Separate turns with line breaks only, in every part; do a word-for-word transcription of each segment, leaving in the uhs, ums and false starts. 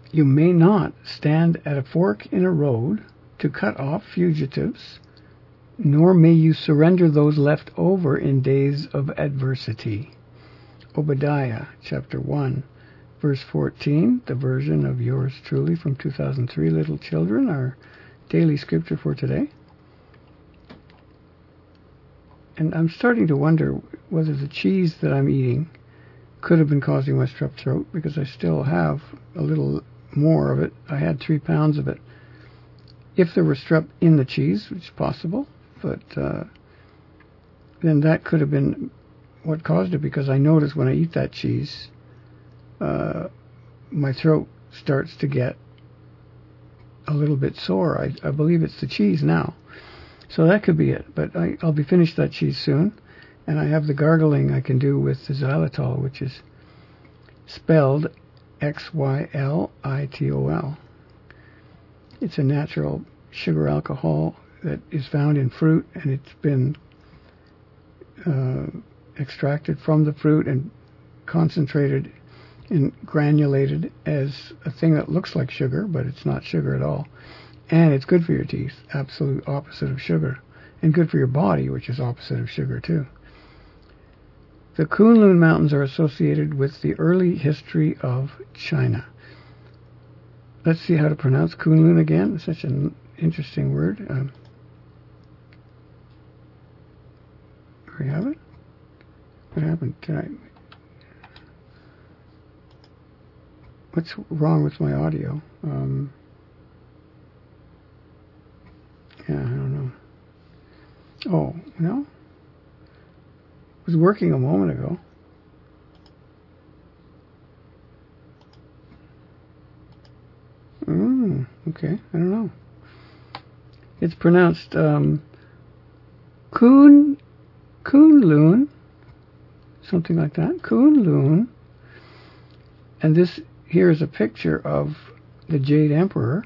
You may not stand at a fork in a road to cut off fugitives, nor may you surrender those left over in days of adversity. Obadiah chapter one, verse fourteen, the version of yours truly from two thousand three, little children, our daily scripture for today. And I'm starting to wonder whether the cheese that I'm eating could have been causing my strep throat, because I still have a little more of it. I had three pounds of it. If there were strep in the cheese, which is possible, but uh, then that could have been what caused it, because I notice when I eat that cheese, uh, my throat starts to get a little bit sore. I, I believe it's the cheese now. So that could be it, but I, I'll be finished that cheese soon, and I have the gargling I can do with the xylitol, which is spelled X Y L I T O L. It's a natural sugar alcohol that is found in fruit, and it's been uh, extracted from the fruit and concentrated and granulated as a thing that looks like sugar, but it's not sugar at all. And it's good for your teeth, absolute opposite of sugar. And good for your body, which is opposite of sugar too. The Kunlun Mountains are associated with the early history of China. Let's see how to pronounce Kunlun again. It's such an interesting word. Um, there we have it. What happened? Did I... What's wrong with my audio? Um... Yeah, I don't know. Oh, no? It was working a moment ago. Mm, okay, I don't know. It's pronounced um, Kun, Kunlun, something like that. Kunlun. And this here is a picture of the Jade Emperor,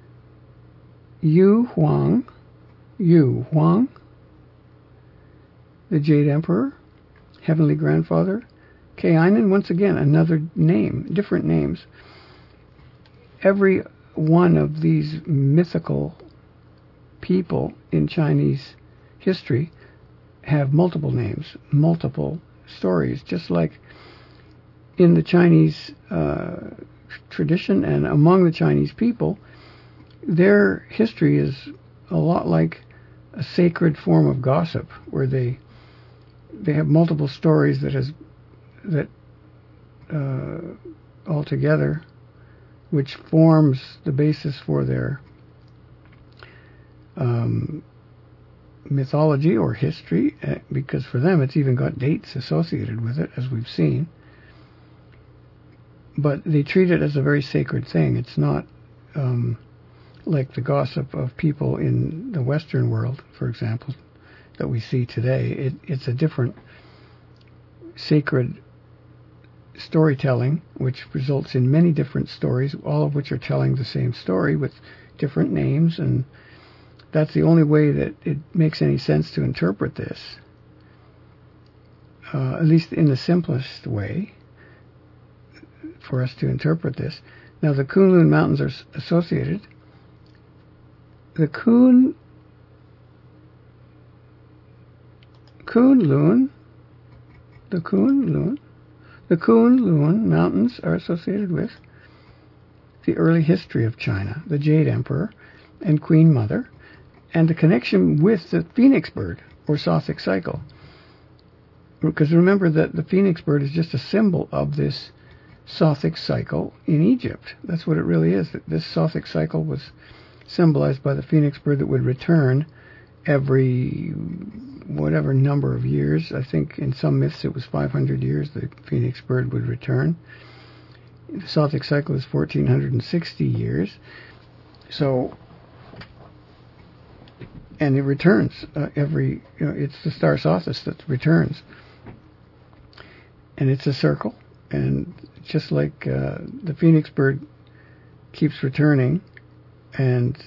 Yu Huang, Yu Huang, the Jade Emperor, Heavenly Grandfather, Kainan, once again, another name, different names. Every one of these mythical people in Chinese history have multiple names, multiple stories, just like in the Chinese uh, tradition and among the Chinese people. Their history is a lot like a sacred form of gossip, where they they have multiple stories that has that uh, all together, which forms the basis for their um, mythology or history, because for them it's even got dates associated with it, as we've seen. But they treat it as a very sacred thing. It's not um, like the gossip of people in the Western world, for example, that we see today. It, it's a different sacred storytelling, which results in many different stories, all of which are telling the same story with different names, and that's the only way that it makes any sense to interpret this, uh, at least in the simplest way for us to interpret this. Now, the Kunlun Mountains are associated. The Kun, Kunlun, the Kunlun, the Kunlun Mountains are associated with the early history of China, the Jade Emperor and Queen Mother, and the connection with the phoenix bird, or Sothic cycle. Because remember that the phoenix bird is just a symbol of this Sothic cycle in Egypt. That's what it really is. This Sothic cycle was symbolized by the phoenix bird that would return every whatever number of years. I think in some myths it was five hundred years the phoenix bird would return. The Sothic cycle is one thousand four hundred sixty years. So, and it returns uh, every, you know, it's the star Sothis that returns. And it's a circle. And just like uh, the phoenix bird keeps returning, and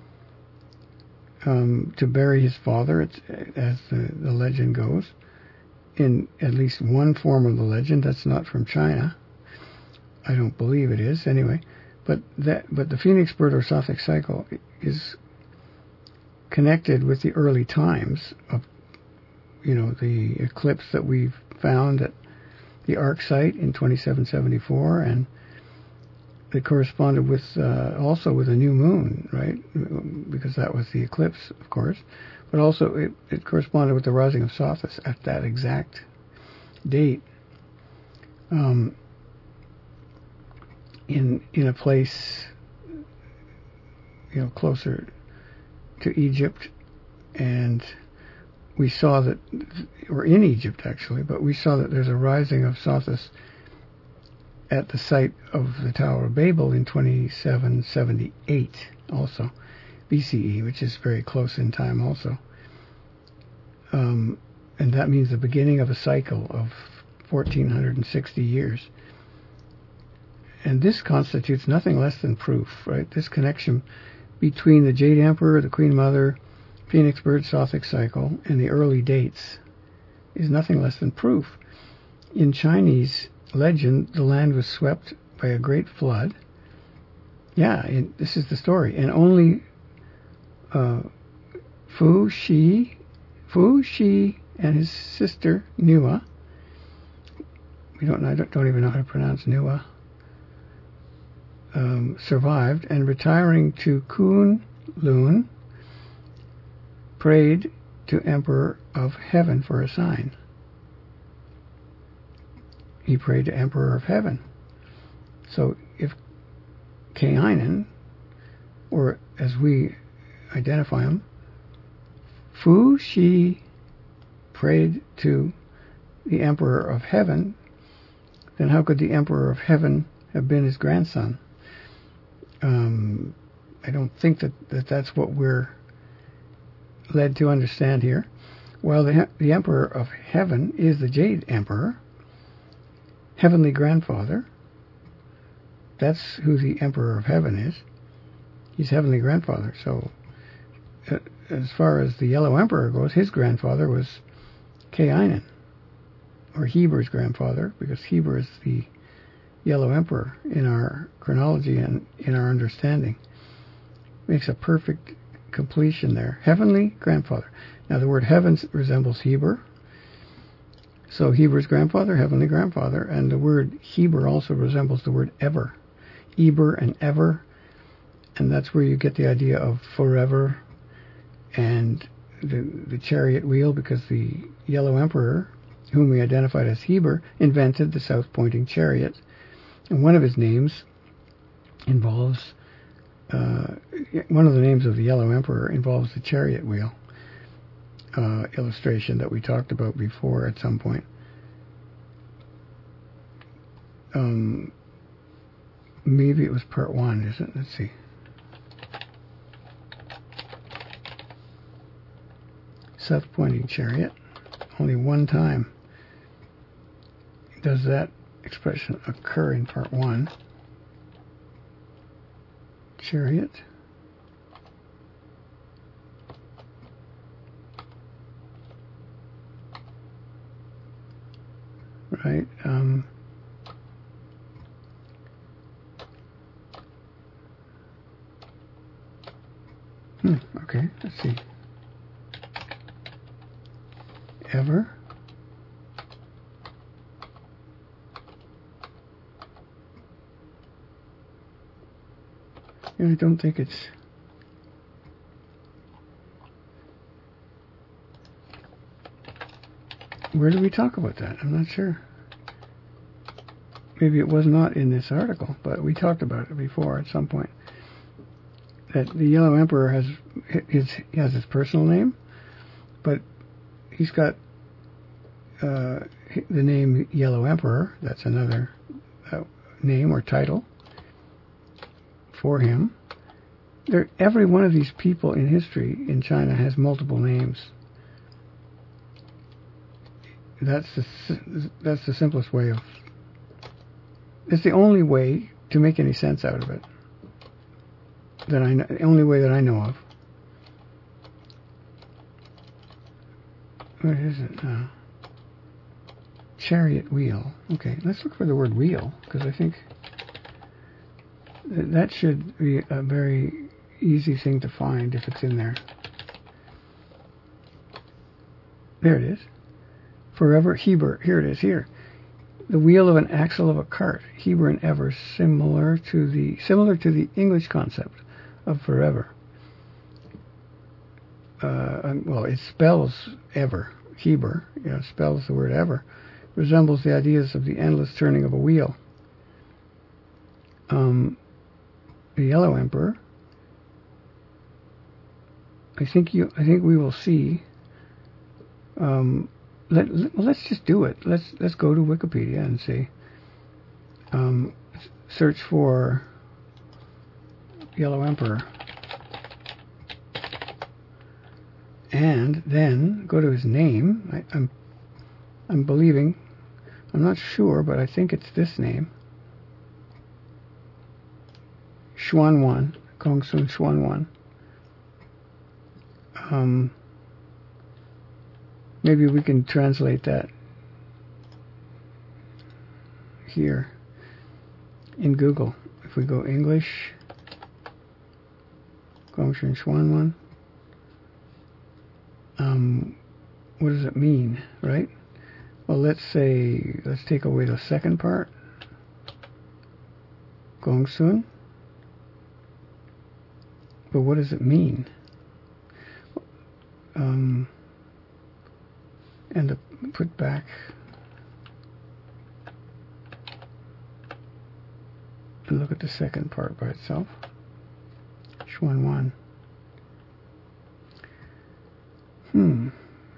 um, to bury his father, it's, as the, the legend goes, in at least one form of the legend. That's not from China. I don't believe it is, anyway. But that, but the Phoenix Bird or Sothic cycle is connected with the early times of, you know, the eclipse that we've found at the Arc site in twenty-seven seventy-four, and it corresponded with uh, also with a new moon, right? Because that was the eclipse, of course. But also it, it corresponded with the rising of Sothis at that exact date. Um, in in a place, you know, closer to Egypt, and we saw that, or in Egypt actually, but we saw that there's a rising of Sothis at the site of the Tower of Babel in twenty-seven seventy-eight also, B C E, which is very close in time also. Um, and that means the beginning of a cycle of one thousand four hundred sixty years. And this constitutes nothing less than proof, right? This connection between the Jade Emperor, the Queen Mother, Phoenix Bird Sothic cycle, and the early dates is nothing less than proof. In Chinese legend, the land was swept by a great flood. Yeah, and this is the story. And only uh, Fu Shi, Fu Shi and his sister Nua, we don't know, I don't, don't even know how to pronounce Nua, um, survived, and retiring to Kunlun, prayed to Emperor of Heaven for a sign. He prayed to Emperor of Heaven. So if Kainin, or as we identify him, Fu Shi prayed to the Emperor of Heaven, then how could the Emperor of Heaven have been his grandson? Um, I don't think that, that that's what we're led to understand here. While the, the Emperor of Heaven is the Jade Emperor, Heavenly Grandfather, that's who the Emperor of Heaven is. He's Heavenly Grandfather. So uh, as far as the Yellow Emperor goes, his grandfather was Kainin, or Heber's grandfather, because Heber is the Yellow Emperor in our chronology and in our understanding. Makes a perfect completion there. Heavenly Grandfather. Now the word heaven resembles Heber. So Heber's grandfather, Heavenly Grandfather, and the word Heber also resembles the word ever. Eber and ever, and that's where you get the idea of forever and the, the chariot wheel, because the Yellow Emperor, whom we identified as Heber, invented the south-pointing chariot. And one of his names involves, uh, one of the names of the Yellow Emperor involves the chariot wheel uh, illustration that we talked about before at some point. Um, maybe it was part one, isn't it? Let's see. South-pointing chariot. Only one time does that expression occur in part one. Chariot. Right. Um, hmm, okay, let's see. Ever. Yeah, I don't think it's... Where did we talk about that? I'm not sure. Maybe it was not in this article, but we talked about it before at some point. That the Yellow Emperor has his, he has his personal name, but he's got uh, the name Yellow Emperor. That's another uh, name or title for him. There, every one of these people in history in China has multiple names. That's the that's the simplest way of. It's the only way to make any sense out of it. That I know, the only way that I know of. What is it now? Chariot wheel. Okay, let's look for the word wheel, because I think That should be a very easy thing to find if it's in there. There it is. Forever, Heber. Here it is, here. The wheel of an axle of a cart. Heber and ever, similar to the similar to the English concept of forever. Uh, well, it spells ever. Heber, you know, spells the word ever. Resembles the ideas of the endless turning of a wheel. Um, the Yellow Emperor. I think you. I think we will see. Um, let, let well, let's just do it. Let's let's go to Wikipedia and see. Um, search for Yellow Emperor, and then go to his name. I, I'm I'm believing. I'm not sure, but I think it's this name. Xuanwan, Gongsun Xuanwan. Um, maybe we can translate that here in Google. If we go English, Gongsun Xuanwan. Um, what does it mean, right? Well, let's say, let's take away the second part. Gongsun. But what does it mean? Um, and to put back and look at the second part by itself. Xuanwan. Hmm.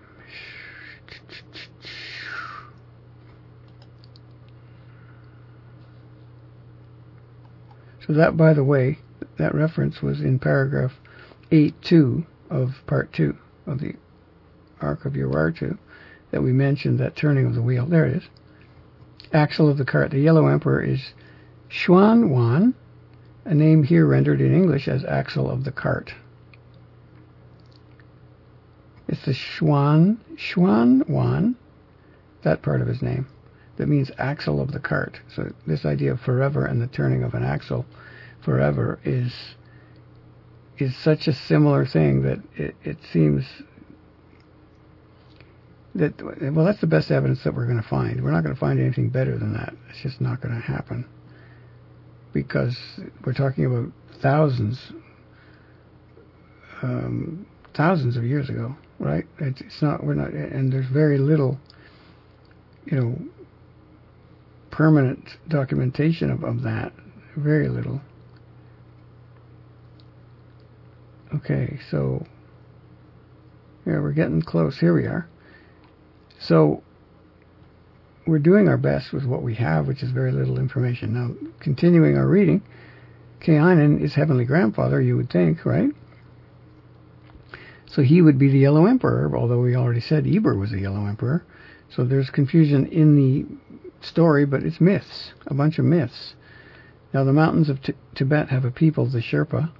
So that, by the way, that reference was in paragraph eight two of part two of the Arc of Urartu that we mentioned, that turning of the wheel. There it is. Axle of the cart. The Yellow Emperor is Xuanwan, a name here rendered in English as axle of the cart. It's the Xuan, Xuanwan, that part of his name, that means axle of the cart. So this idea of forever and the turning of an axle forever is is such a similar thing that it, it seems that, well, that's the best evidence that we're going to find. We're not going to find anything better than that. It's just not going to happen, because we're talking about thousands um, thousands of years ago, right? It's, it's not, we're not, and there's very little, you know, permanent documentation of, of that. Very little. Okay, so yeah, we're getting close. Here we are. So we're doing our best with what we have, which is very little information. Now, continuing our reading, Kainin is heavenly grandfather, you would think, right? So he would be the Yellow Emperor, although we already said Eber was the Yellow Emperor. So there's confusion in the story, but it's myths, a bunch of myths. Now, the mountains of T- Tibet have a people, the Sherpa.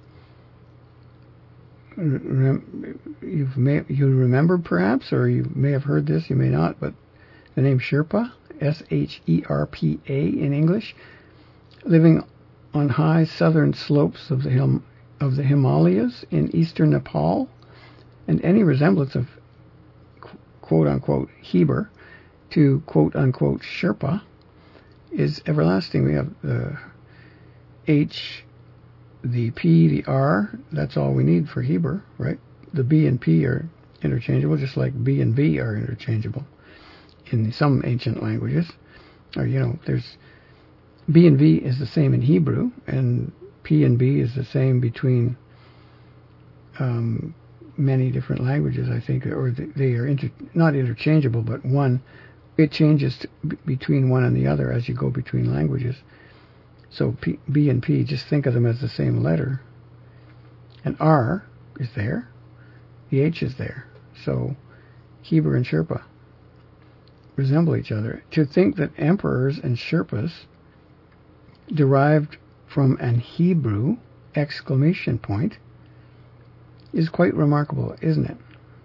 You've may, you remember perhaps, or you may have heard this, you may not, but the name Sherpa, S H E R P A in English, living on high southern slopes of the Him, of the Himalayas in eastern Nepal, and any resemblance of quote-unquote Heber to quote-unquote Sherpa is everlasting. We have the H, the P, the R, that's all we need for Heber, right? The B and P are interchangeable, just like B and B are interchangeable in some ancient languages. Or, you know, there's B and V is the same in Hebrew, and P and B is the same between um, many different languages, I think, or they are inter- not interchangeable, but one, it changes to, b- between one and the other as you go between languages. So P, B and P, just think of them as the same letter. And R is there. The H is there. So Heber and Sherpa resemble each other. To think that emperors and Sherpas derived from an Hebrew exclamation point is quite remarkable, isn't it?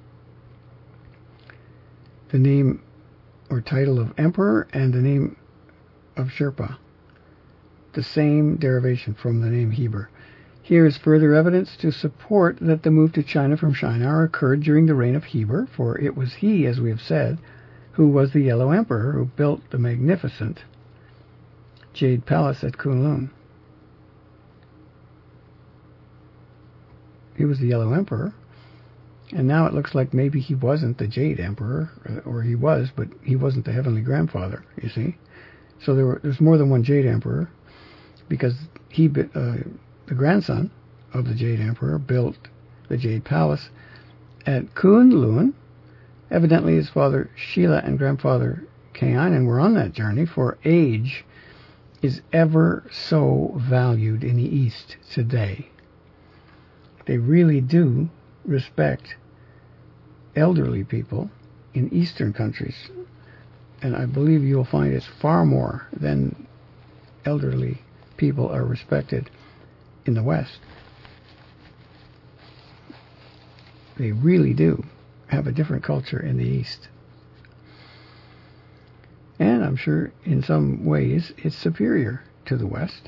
The name or title of emperor and the name of Sherpa. the same derivation from the name Heber. Here is further evidence to support that the move to China from Shinar occurred during the reign of Heber, for it was he, as we have said, who was the Yellow Emperor who built the magnificent Jade Palace at Kunlun. He was the Yellow Emperor, and now it looks like maybe he wasn't the Jade Emperor, or he was, but he wasn't the Heavenly Grandfather, you see. So there were, there's more than one Jade Emperor, because he, uh, the grandson of the Jade Emperor, built the Jade Palace at Kunlun. Evidently his father Sheila and grandfather Kayanan were on that journey, for age is ever so valued in the East today. They really do respect elderly people in Eastern countries, and I believe you'll find it's far more than elderly people are respected in the West. They really do have a different culture in the East. And I'm sure in some ways it's superior to the West.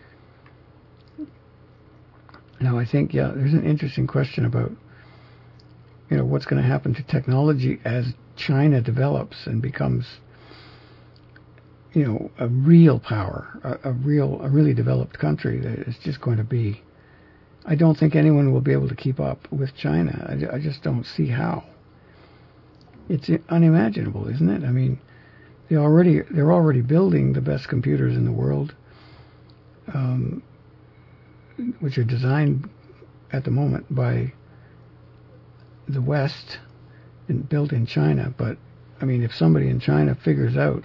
Now I think, yeah, there's an interesting question about, you know, what's going to happen to technology as China develops and becomes, you know, a real power, a, a real, a really developed country that is just going to be. I don't think anyone will be able to keep up with China. I, I just don't see how. It's unimaginable, isn't it? I mean, they already they're already building the best computers in the world, um, which are designed at the moment by the West and built in China. But I mean, if somebody in China figures out,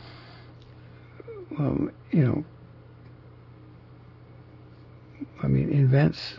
um, you know, I mean, invents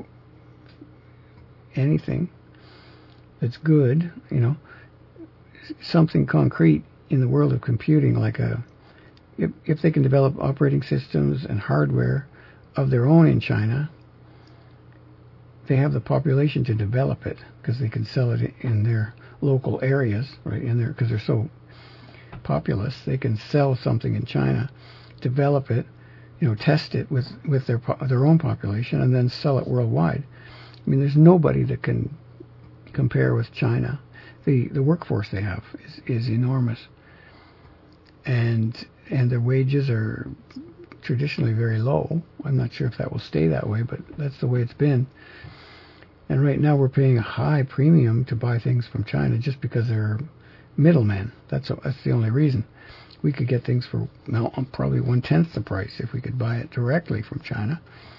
anything that's good, you know, something concrete in the world of computing, like a, if, if they can develop operating systems and hardware of their own in China, they have the population to develop it, because they can sell it in their local areas, right, in there, because they're so populous. They can sell something in China, develop it, you know, test it with, with their their own population, and then sell it worldwide. I mean, there's nobody that can compare with China. The the workforce they have is, is enormous, and and their wages are traditionally very low. I'm not sure if that will stay that way, but that's the way it's been. And right now we're paying a high premium to buy things from China just because they're middlemen. That's a, that's the only reason. We could get things for well, probably one-tenth the price if we could buy it directly from China.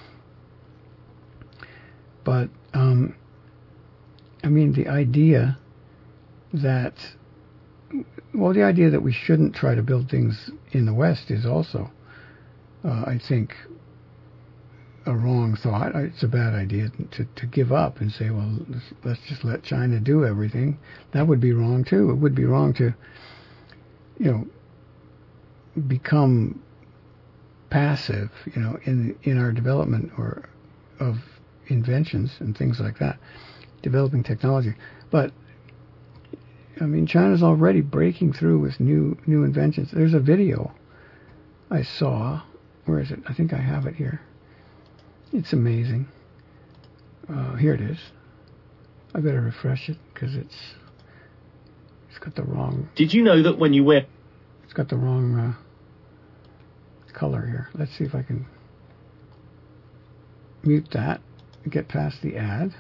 But, um, I mean, the idea that, well, the idea that we shouldn't try to build things in the West is also, uh, I think, a wrong thought. It's a bad idea to, to give up and say, well, let's, let's just let China do everything. That would be wrong, too. It would be wrong to, you know, become passive, you know, in in our development or of inventions and things like that, developing technology. But I mean, China's already breaking through with new new inventions. There's a video I saw. Where is it? I think I have it here. It's amazing. Uh, here it is. I better refresh it because it's it's got the wrong.
Did you know that when you wear?
It's got the wrong uh, color here. Let's see if I can mute that, get past the ad,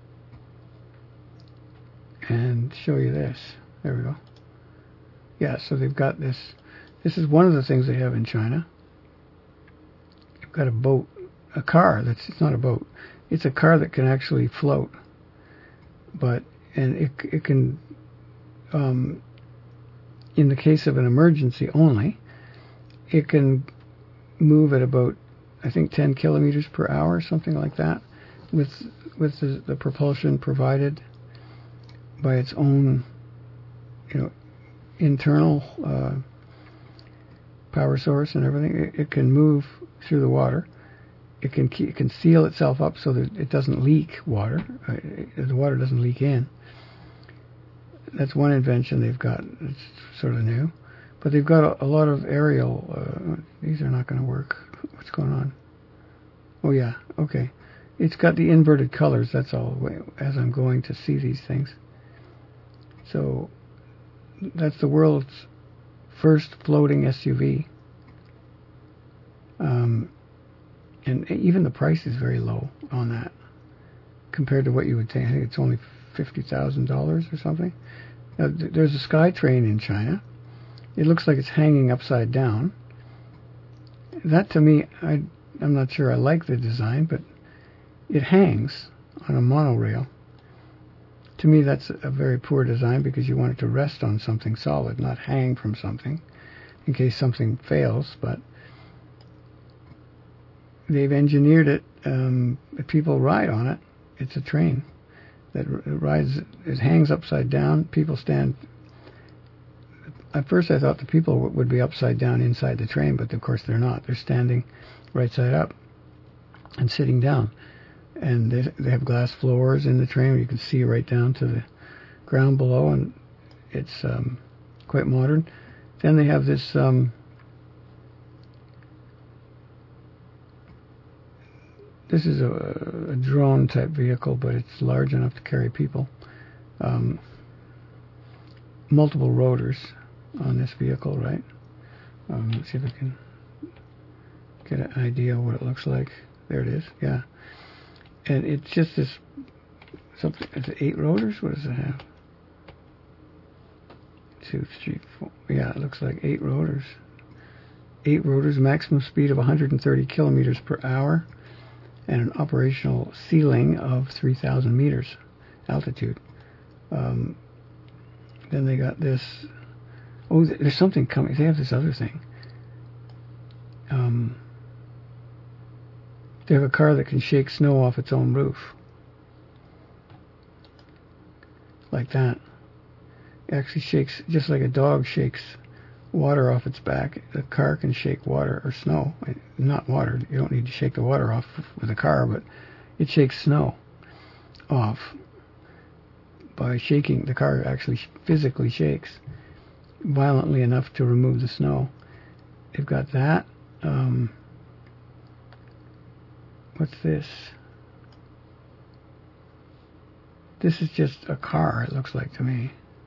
and show you this. There we go. Yeah, so they've got this. This is one of the things they have in China. You've got a boat, a car that's, it's not a boat. It's a car that can actually float. But, and it, it can, um, in the case of an emergency only, it can move at about, I think, ten kilometers per hour, something like that, with with the, the propulsion provided by its own, you know, internal uh, power source and everything. It, it can move through the water. It can it can seal itself up so that it doesn't leak water. Uh, it, the water doesn't leak in. That's one invention they've got. It's sort of new. But they've got a, a lot of aerial, uh, these are not going to work. What's going on? Oh, yeah. Okay. It's got the inverted colors. That's all. As I'm going to see these things. So that's the world's first floating S U V. Um, and even the price is very low on that compared to what you would think. I think it's only fifty thousand dollars or something. Now, th- there's a SkyTrain in China. It looks like it's hanging upside down. That, to me, I, I'm not sure I like the design, but it hangs on a monorail. To me, that's a very poor design because you want it to rest on something solid, not hang from something in case something fails. But they've engineered it. Um, people ride on it. It's a train that r- rides. It hangs upside down. People stand. At first, I thought the people w- would be upside down inside the train, but of course they're not. They're standing right side up and sitting down. And they, they have glass floors in the train. You can see right down to the ground below, and it's um, quite modern. Then they have this um, this is a, a drone type vehicle, but it's large enough to carry people. Um, multiple rotors on this vehicle, right? Um, let's see if I can get an idea of what it looks like. There it is. Yeah. And it's just this something. It's eight rotors. What does it have? Two, three, four. Yeah, it looks like eight rotors. Eight rotors, maximum speed of one hundred thirty kilometers per hour, and an operational ceiling of three thousand meters altitude. Um, then they got this. Oh, there's something coming. They have this other thing. Um. They have a car that can shake snow off its own roof. Like that. It actually shakes, just like a dog shakes water off its back. The car can shake water or snow. Not water. You don't need to shake the water off with a car, but it shakes snow off by shaking. The car actually physically shakes violently enough to remove the snow. They've got that. Um... What's this? This is just a car, it looks like to me.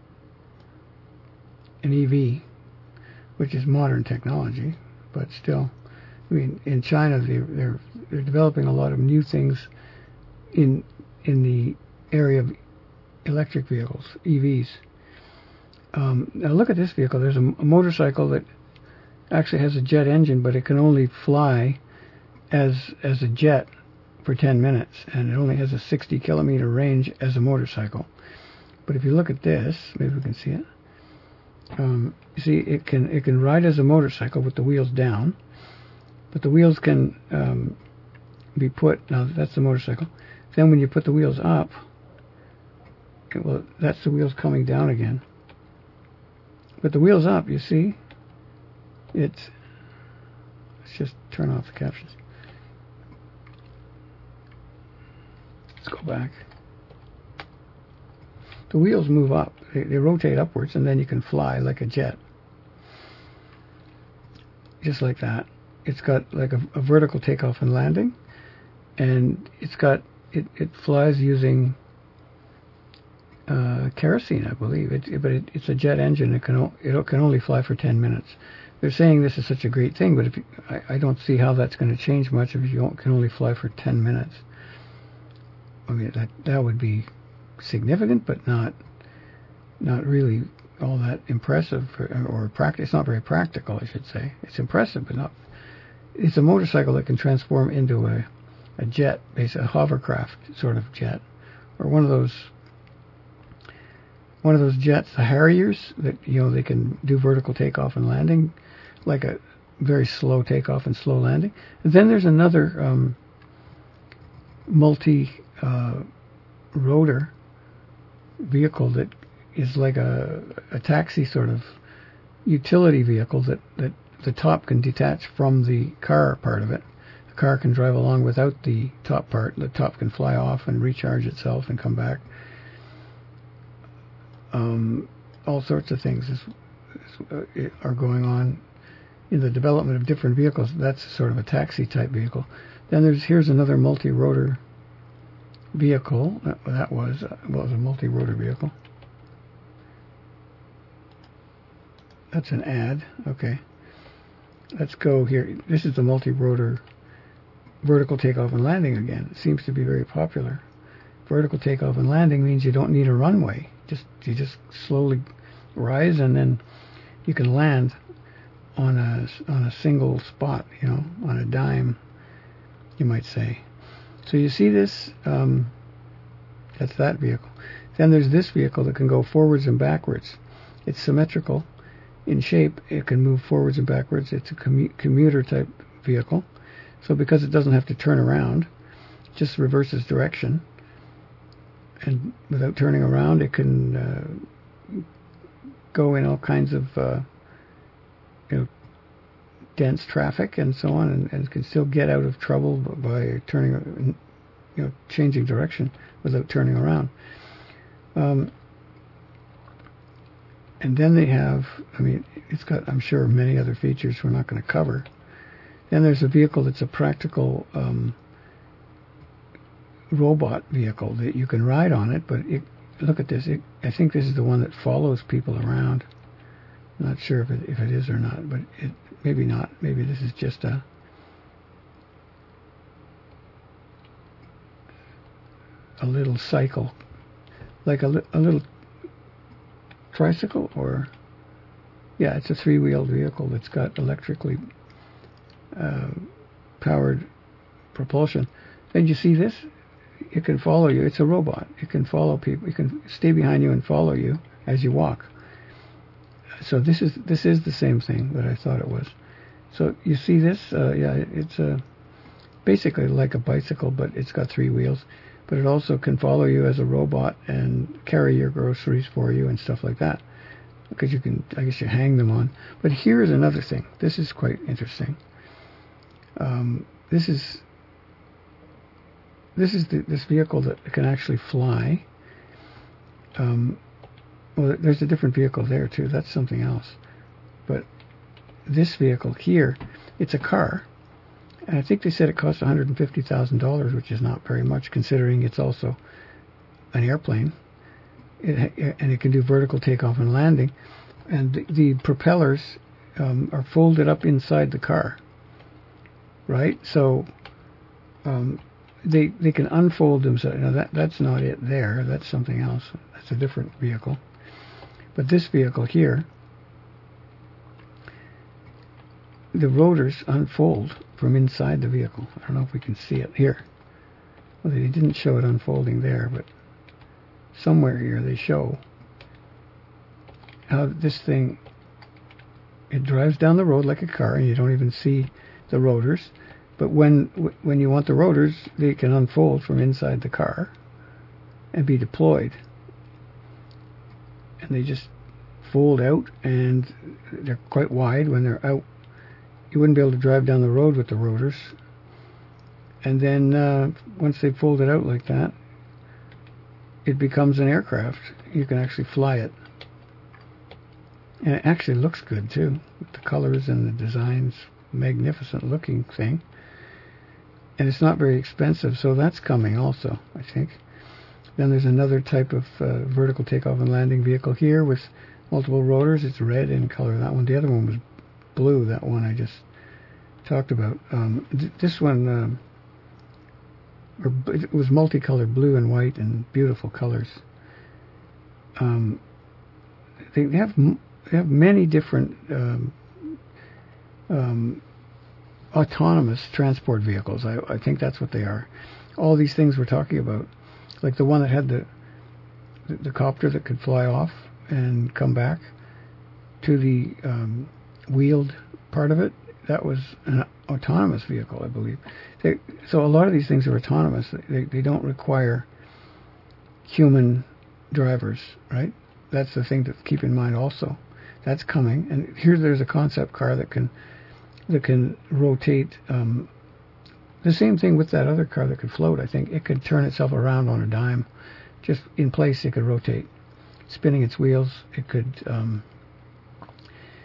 An E V, which is modern technology, but still. I mean, in China, they, they're they're developing a lot of new things in in the area of electric vehicles, E Vs. Um, now look at this vehicle. There's a, a motorcycle that actually has a jet engine, but it can only fly as as a jet for ten minutes, and it only has a sixty kilometer range as a motorcycle. But if you look at this, maybe we can see it. Um, you see, it can it can ride as a motorcycle with the wheels down, but the wheels can um, be put. Now that's the motorcycle. Then when you put the wheels up, it will, that's the wheels coming down again. But the wheels up, you see, it's. Let's just turn off the captions. Let's go back. The wheels move up. They, they rotate upwards, and then you can fly like a jet. Just like that. It's got like a, a vertical takeoff and landing, and it's got it, it flies using uh, kerosene, I believe. It, it, but it, it's a jet engine. It can o- it can only fly for ten minutes. They're saying this is such a great thing, but if you, I, I don't see how that's going to change much if you can only fly for ten minutes. I mean, that that would be significant, but not not really all that impressive or, or practical. It's not very practical, I should say. It's impressive, but not. It's a motorcycle that can transform into a a jet, basically a hovercraft sort of jet, or one of those one of those jets, the Harriers, that you know they can do vertical takeoff and landing, like a very slow takeoff and slow landing. And then there's another um, multi uh, rotor vehicle that is like a, a taxi sort of utility vehicle that, that the top can detach from the car part of it. The car can drive along without the top part. The top can fly off and recharge itself and come back. Um, all sorts of things is, is, uh, are going on in the development of different vehicles, that's sort of a taxi type vehicle. Then there's here's another multi-rotor vehicle. That, that was uh, well, it was a multi-rotor vehicle. That's an ad. Okay. Let's go here. This is the multi-rotor vertical takeoff and landing again. It seems to be very popular. Vertical takeoff and landing means you don't need a runway. Just you just slowly rise and then you can land on a on a single spot, you know, on a dime, you might say. So you see this, um, that's that vehicle. Then there's this vehicle that can go forwards and backwards. It's symmetrical in shape. It can move forwards and backwards. It's a commu- commuter type vehicle. So because it doesn't have to turn around, it just reverses direction. And without turning around, it can uh, go in all kinds of uh, you know, dense traffic and so on, and, and can still get out of trouble by turning, you know, changing direction without turning around. Um, and then they have, I mean, it's got, I'm sure, many other features we're not going to cover. Then there's a vehicle that's a practical um, robot vehicle that you can ride on it, but it, look at this. It, I think this is the one that follows people around. I'm not sure if it, if it is or not, but it, maybe not. Maybe this is just a a little cycle, like a, li- a little tricycle, or yeah, it's a three-wheeled vehicle that's got electrically uh, powered propulsion. And you see this? It can follow you. It's a robot. It can follow people. It can stay behind you and follow you as you walk. So this is this is the same thing that I thought it was. So you see this? Uh, yeah, it's a basically like a bicycle, but it's got three wheels. But it also can follow you as a robot and carry your groceries for you and stuff like that. Because you can, I guess you hang them on. But here is another thing. This is quite interesting. Um, this is this is the, this vehicle that can actually fly. Um, well, there's a different vehicle there too. That's something else. But this vehicle here, it's a car. And I think they said it cost one hundred fifty thousand dollars, which is not very much considering it's also an airplane. It, and it can do vertical takeoff and landing. And the, the propellers um, are folded up inside the car. Right? So um, they they can unfold themselves. Now that, that's not it there. That's something else. That's a different vehicle. But this vehicle here, the rotors unfold from inside the vehicle. I don't know if we can see it here. Well, they didn't show it unfolding there, but somewhere here they show how this thing, it drives down the road like a car, and you don't even see the rotors. But when when you want the rotors, they can unfold from inside the car and be deployed. And they just fold out, and they're quite wide when they're out. You wouldn't be able to drive down the road with the rotors. And then uh, once they fold it out like that, it becomes an aircraft. You can actually fly it. And it actually looks good too, with the colors and the designs. Magnificent looking thing. And it's not very expensive, so that's coming also, I think. Then there's another type of uh, vertical takeoff and landing vehicle here with multiple rotors. It's red in color. That one, the other one was blue. That one I just talked about. Um, th- this one, um, or b- it was multicolored, blue and white, and beautiful colors. Um, they have m- they have many different um, um, autonomous transport vehicles. I, I think that's what they are. All these things we're talking about, like the one that had the the, the copter that could fly off and come back, to the um, wheeled part of it, that was an autonomous vehicle, I believe. They, so a lot of these things are autonomous. They, they don't require human drivers, right? That's the thing to keep in mind also. That's coming. And here there's a concept car that can that can rotate. Um, the same thing with that other car that could float, I think. It could turn itself around on a dime. Just in place, it could rotate. Spinning its wheels, it could... Um,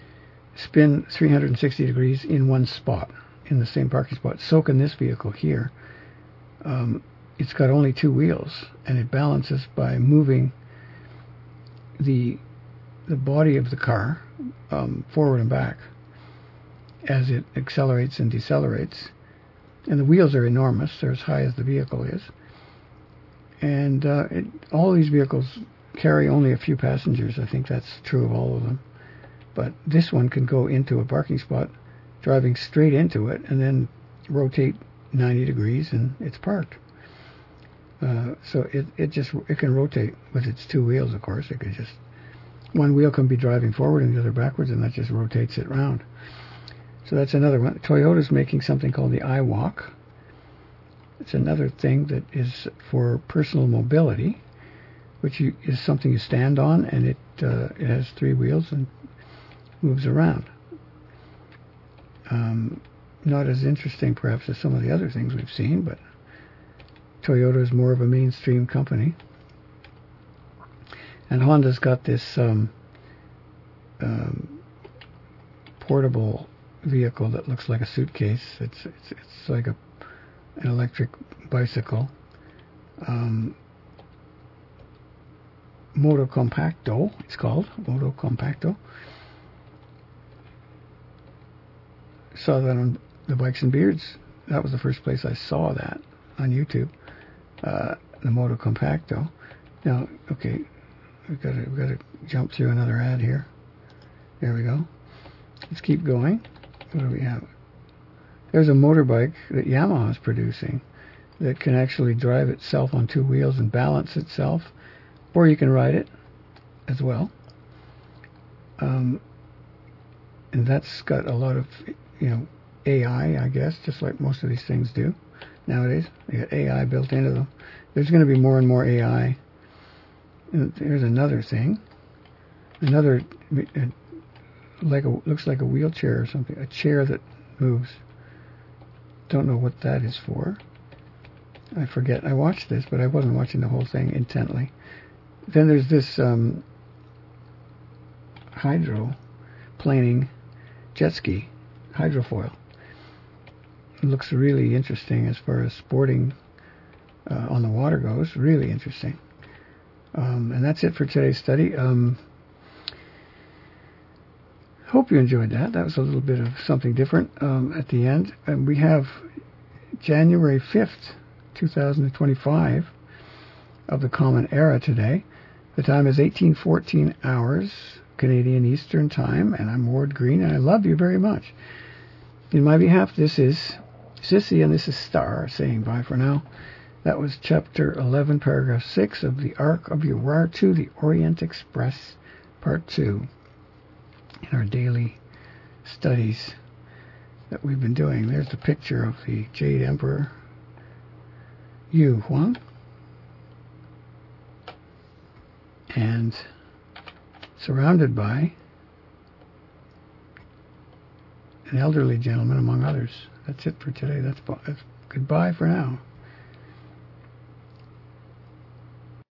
spin three hundred sixty degrees in one spot, in the same parking spot. So can this vehicle here. Um, it's got only two wheels, and it balances by moving the the body of the car um, forward and back as it accelerates and decelerates. And the wheels are enormous. They're as high as the vehicle is. And uh, it, all these vehicles carry only a few passengers. I think that's true of all of them. But this one can go into a parking spot, driving straight into it, and then rotate ninety degrees, and it's parked. Uh, so it, it just it can rotate with its two wheels, of course. It could just one wheel can be driving forward and the other backwards, and that just rotates it round. So that's another one. Toyota's making something called the iWalk. It's another thing that is for personal mobility, which you, is something you stand on, and it uh, it has three wheels and moves around. Um, not as interesting, perhaps, as some of the other things we've seen, but Toyota is more of a mainstream company. And Honda's got this um, um, portable vehicle that looks like a suitcase. It's it's, it's like a an electric bicycle. Um, Moto Compacto, it's called. Moto Compacto. Saw that on the Bikes and Beards. That was the first place I saw that on YouTube. Uh, the Moto Compacto. Now, okay, we've got to we've got to jump through another ad here. There we go. Let's keep going. What do we have? There's a motorbike that Yamaha is producing that can actually drive itself on two wheels and balance itself, or you can ride it as well. Um, and that's got a lot of, you know, A I, I guess, just like most of these things do nowadays. They got A I built into them. There's going to be more and more A I. And there's another thing, another uh, like a looks like a wheelchair or something, a chair that moves. Don't know what that is for. I forget. I watched this, but I wasn't watching the whole thing intently. Then there's this um, hydroplaning jet ski, hydrofoil. It looks really interesting as far as sporting uh, on the water goes. Really interesting. Um, and that's it for today's study. Um, hope you enjoyed that. That was a little bit of something different um, at the end. And we have January fifth, two thousand twenty-five of the Common Era today. The time is eighteen fourteen hours, Canadian Eastern Time, and I'm Ward Green, and I love you very much. In my behalf, this is Sissy, and this is Star, saying bye for now. That was Chapter eleven, Paragraph six of the Arc of Urartu, the Orient Express, Part two, in our daily studies that we've been doing. There's the picture of the Jade Emperor, Yu Huang, and surrounded by an elderly gentleman, among others. That's it for today. That's, that's goodbye for now.